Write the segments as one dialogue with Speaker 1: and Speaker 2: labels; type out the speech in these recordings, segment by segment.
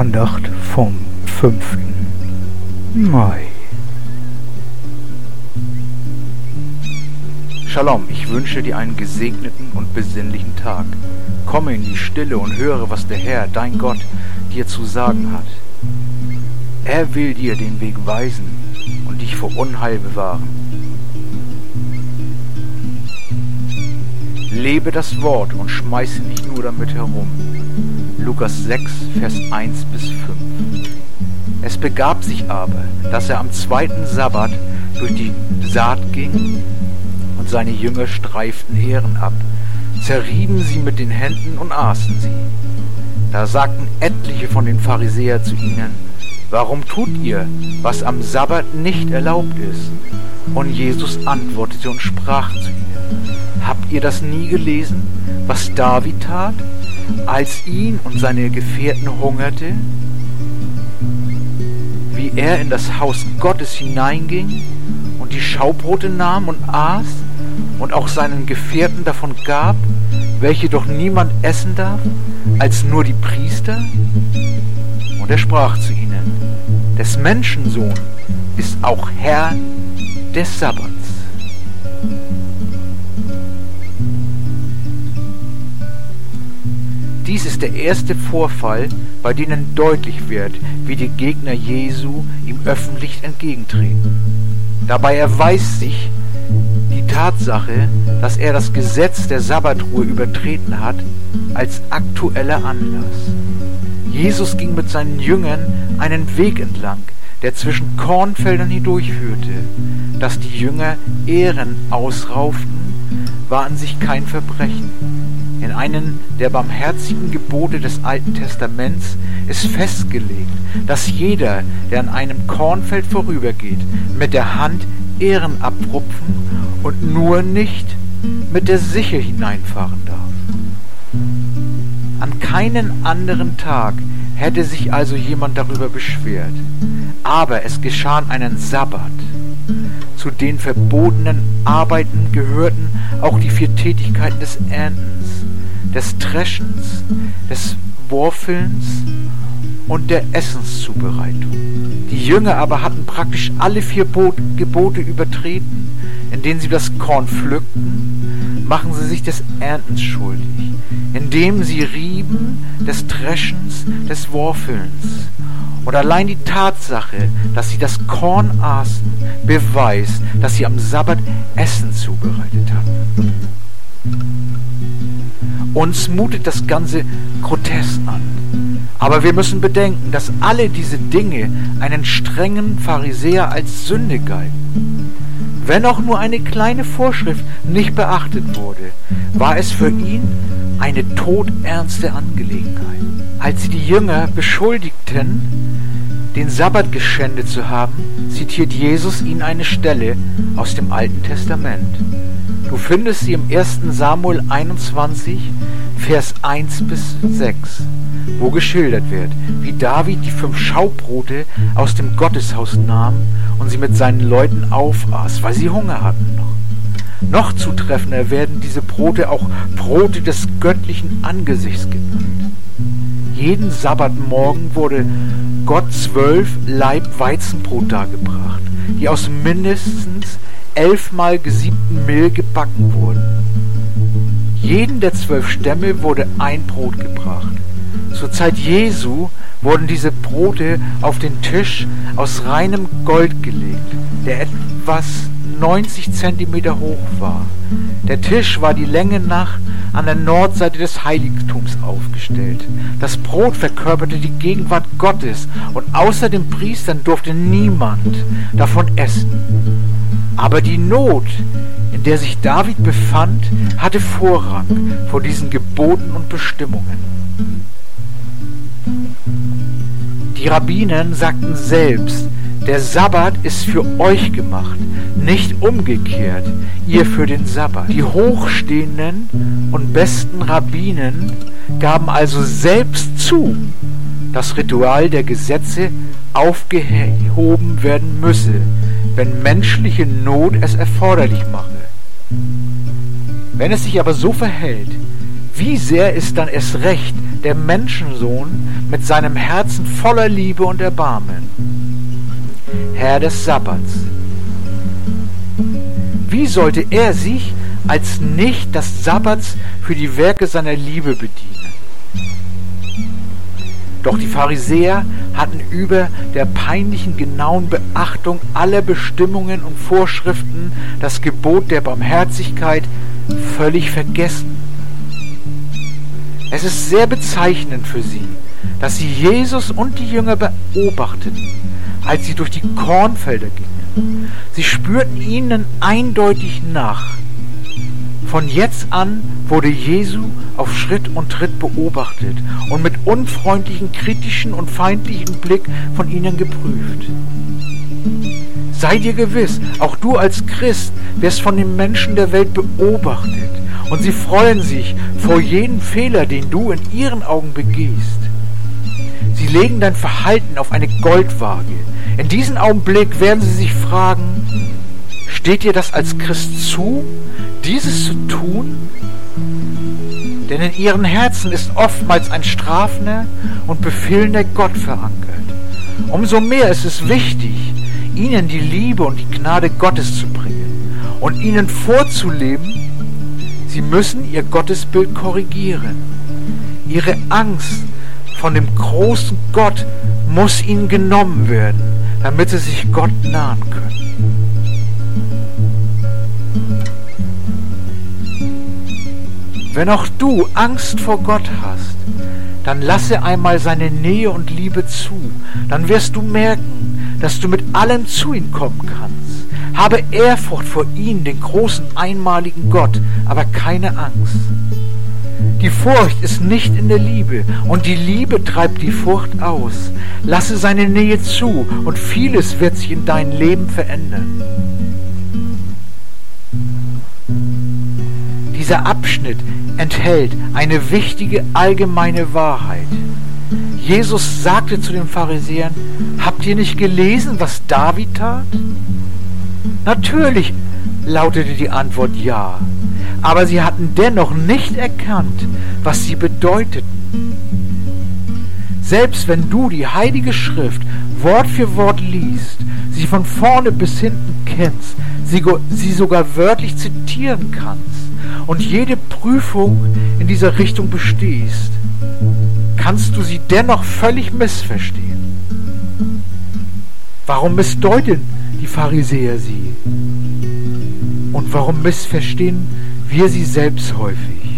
Speaker 1: Andacht vom 5. Mai.
Speaker 2: Shalom, ich wünsche dir einen gesegneten und besinnlichen Tag. Komme in die Stille und höre, was der Herr, dein Gott, dir zu sagen hat. Er will dir den Weg weisen und dich vor Unheil bewahren. Lebe das Wort und schmeiße nicht nur damit herum. Lukas 6, Vers 1 bis 5. Es begab sich aber, dass er am 2. Sabbat durch die Saat ging, und seine Jünger streiften Ähren ab, zerrieben sie mit den Händen und aßen sie. Da sagten etliche von den Pharisäern zu ihnen: Warum tut ihr, was am Sabbat nicht erlaubt ist? Und Jesus antwortete und sprach zu ihnen: Habt ihr das nie gelesen, was David tat, als ihn und seine Gefährten hungerte? Wie er in das Haus Gottes hineinging und die Schaubrote nahm und aß und auch seinen Gefährten davon gab, welche doch niemand essen darf, als nur die Priester? Und er sprach zu ihnen: Des Menschen Sohn ist auch Herr des Sabbats. Dies ist der erste Vorfall, bei dem deutlich wird, wie die Gegner Jesu ihm öffentlich entgegentreten. Dabei erweist sich die Tatsache, dass er das Gesetz der Sabbatruhe übertreten hat, als aktueller Anlass. Jesus ging mit seinen Jüngern einen Weg entlang, der zwischen Kornfeldern hindurchführte. Dass die Jünger Ähren ausrauften, war an sich kein Verbrechen. In einem der barmherzigen Gebote des Alten Testaments ist festgelegt, dass jeder, der an einem Kornfeld vorübergeht, mit der Hand Ähren abrupfen und nur nicht mit der Sichel hineinfahren darf. An keinen anderen Tag hätte sich also jemand darüber beschwert. Aber es geschah an einem Sabbat. Zu den verbotenen Arbeiten gehörten auch die 4 Tätigkeiten des Erntens, des Dreschens, des Worfelns und der Essenszubereitung. Die Jünger aber hatten praktisch alle 4 Gebote übertreten. Indem sie das Korn pflückten, machen sie sich des Erntens schuldig. Indem sie rieben, des Dreschens, des Worfelns. Und allein die Tatsache, dass sie das Korn aßen, beweist, dass sie am Sabbat Essen zubereitet hatten. Uns mutet das Ganze grotesk an. Aber wir müssen bedenken, dass alle diese Dinge einen strengen Pharisäer als Sünde galten. Wenn auch nur eine kleine Vorschrift nicht beachtet wurde, war es für ihn eine todernste Angelegenheit. Als sie die Jünger beschuldigten, den Sabbat geschändet zu haben, zitiert Jesus ihnen eine Stelle aus dem Alten Testament. Du findest sie im 1. Samuel 21, Vers 1 bis 6, wo geschildert wird, wie David die 5 Schaubrote aus dem Gotteshaus nahm und sie mit seinen Leuten aufaß, weil sie Hunger hatten noch. Noch zutreffender werden diese Brote auch Brote des göttlichen Angesichts genannt. Jeden Sabbatmorgen wurde Gott 12 Laib Weizenbrot dargebracht, die aus mindestens 11-mal gesiebten Mehl gebacken wurden. Jeden der 12 Stämme wurde ein Brot gebracht. Zur Zeit Jesu wurden diese Brote auf den Tisch aus reinem Gold gelegt, der etwas 90 Zentimeter hoch war. Der Tisch war die Länge nach an der Nordseite des Heiligtums aufgestellt. Das Brot verkörperte die Gegenwart Gottes und außer den Priestern durfte niemand davon essen. Aber die Not, in der sich David befand, hatte Vorrang vor diesen Geboten und Bestimmungen. Die Rabbiner sagten selbst: Der Sabbat ist für euch gemacht, nicht umgekehrt, ihr für den Sabbat. Die hochstehenden und besten Rabbinen gaben also selbst zu, das Ritual der Gesetze aufgehoben werden müsse, wenn menschliche Not es erforderlich mache. Wenn es sich aber so verhält, wie sehr ist dann erst recht der Menschensohn mit seinem Herzen voller Liebe und Erbarmen, Herr des Sabbats. Wie sollte er sich als nicht des Sabbats für die Werke seiner Liebe bedienen? Doch die Pharisäer hatten über der peinlichen genauen Beachtung aller Bestimmungen und Vorschriften das Gebot der Barmherzigkeit völlig vergessen. Es ist sehr bezeichnend für sie, dass sie Jesus und die Jünger beobachteten, als sie durch die Kornfelder gingen. Sie spürten ihnen eindeutig nach. Von jetzt an wurde Jesu auf Schritt und Tritt beobachtet und mit unfreundlichen, kritischen und feindlichen Blick von ihnen geprüft. Sei dir gewiss, auch du als Christ wirst von den Menschen der Welt beobachtet und sie freuen sich vor jedem Fehler, den du in ihren Augen begehst. Sie legen dein Verhalten auf eine Goldwaage. In diesem Augenblick werden sie sich fragen, steht dir das als Christ zu, dieses zu tun? Denn in ihren Herzen ist oftmals ein strafender und befehlender Gott verankert. Umso mehr ist es wichtig, ihnen die Liebe und die Gnade Gottes zu bringen und ihnen vorzuleben, sie müssen ihr Gottesbild korrigieren. Ihre Angst von dem großen Gott muss ihnen genommen werden, damit sie sich Gott nahen können. Wenn auch du Angst vor Gott hast, dann lasse einmal seine Nähe und Liebe zu. Dann wirst du merken, dass du mit allem zu ihm kommen kannst. Habe Ehrfurcht vor ihm, den großen, einmaligen Gott, aber keine Angst. Die Furcht ist nicht in der Liebe und die Liebe treibt die Furcht aus. Lasse seine Nähe zu und vieles wird sich in deinem Leben verändern. Dieser Abschnitt enthält eine wichtige allgemeine Wahrheit. Jesus sagte zu den Pharisäern, habt ihr nicht gelesen, was David tat? Natürlich lautete die Antwort ja, aber sie hatten dennoch nicht erkannt, was sie bedeuteten. Selbst wenn du die Heilige Schrift Wort für Wort liest, sie von vorne bis hinten kennst, sie sogar wörtlich zitieren kannst und jede Prüfung in dieser Richtung bestehst, kannst du sie dennoch völlig missverstehen. Warum missdeuten die Pharisäer sie? Und warum missverstehen wir sie selbst häufig?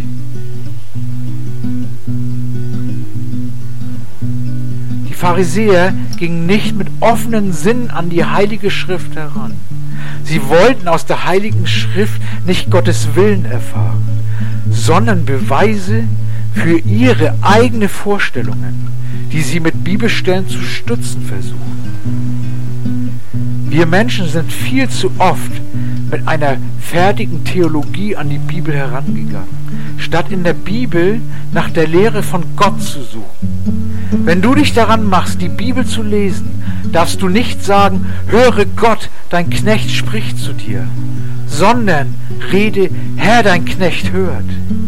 Speaker 2: Die Pharisäer gingen nicht mit offenen Sinnen an die Heilige Schrift heran. Sie wollten aus der Heiligen Schrift nicht Gottes Willen erfahren, sondern Beweise für ihre eigenen Vorstellungen, die sie mit Bibelstellen zu stützen versuchen. Wir Menschen sind viel zu oft mit einer fertigen Theologie an die Bibel herangegangen, statt in der Bibel nach der Lehre von Gott zu suchen. Wenn du dich daran machst, die Bibel zu lesen, darfst du nicht sagen, höre Gott, dein Knecht spricht zu dir, sondern rede, Herr, dein Knecht hört.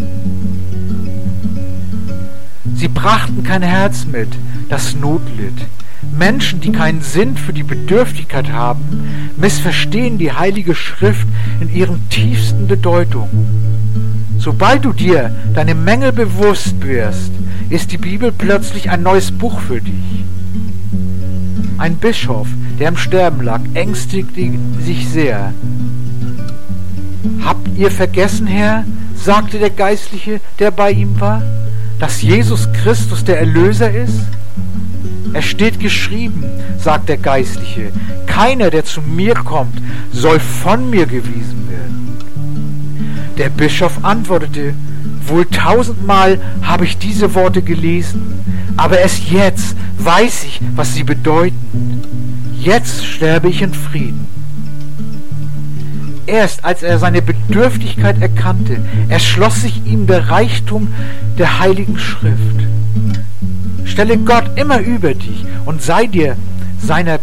Speaker 2: Sie brachten kein Herz mit, das Not litt. Menschen, die keinen Sinn für die Bedürftigkeit haben, missverstehen die Heilige Schrift in ihren tiefsten Bedeutungen. Sobald du dir deine Mängel bewusst wirst, ist die Bibel plötzlich ein neues Buch für dich. Ein Bischof, der im Sterben lag, ängstigte sich sehr. Habt ihr vergessen, Herr, sagte der Geistliche, der bei ihm war, dass Jesus Christus der Erlöser ist? Es steht geschrieben, sagt der Geistliche, keiner, der zu mir kommt, soll von mir gewiesen werden. Der Bischof antwortete, wohl 1000-mal habe ich diese Worte gelesen, aber erst jetzt weiß ich, was sie bedeuten. Jetzt sterbe ich in Frieden. Erst als er seine Bedürftigkeit erkannte, erschloss sich ihm der Reichtum der Heiligen Schrift. Stelle Gott immer über dich und sei dir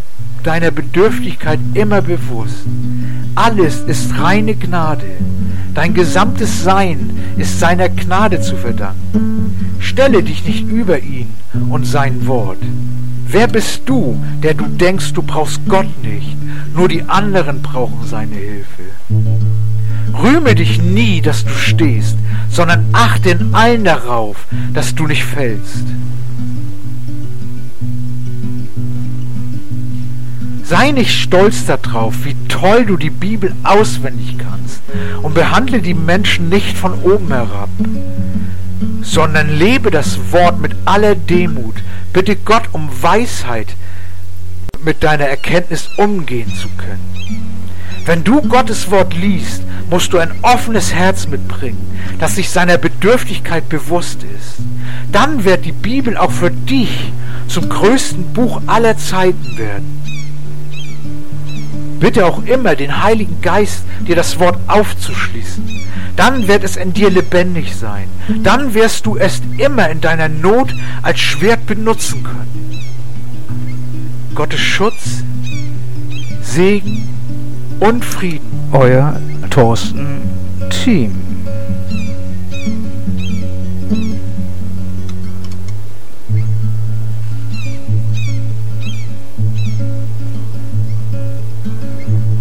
Speaker 2: deiner Bedürftigkeit immer bewusst. Alles ist reine Gnade. Dein gesamtes Sein ist seiner Gnade zu verdanken. Stelle dich nicht über ihn und sein Wort. Wer bist du, der du denkst, du brauchst Gott nicht, nur die anderen brauchen seine Hilfe? Rühme dich nie, dass du stehst, sondern achte in allen darauf, dass du nicht fällst. Sei nicht stolz darauf, wie toll du die Bibel auswendig kannst, und behandle die Menschen nicht von oben herab, sondern lebe das Wort mit aller Demut. Bitte Gott um Weisheit, mit deiner Erkenntnis umgehen zu können. Wenn du Gottes Wort liest, musst du ein offenes Herz mitbringen, das sich seiner Bedürftigkeit bewusst ist. Dann wird die Bibel auch für dich zum größten Buch aller Zeiten werden. Bitte auch immer den Heiligen Geist, dir das Wort aufzuschließen. Dann wird es in dir lebendig sein. Dann wirst du es immer in deiner Not als Schwert benutzen können. Gottes Schutz, Segen und Frieden.
Speaker 1: Euer Thorsten Thiem.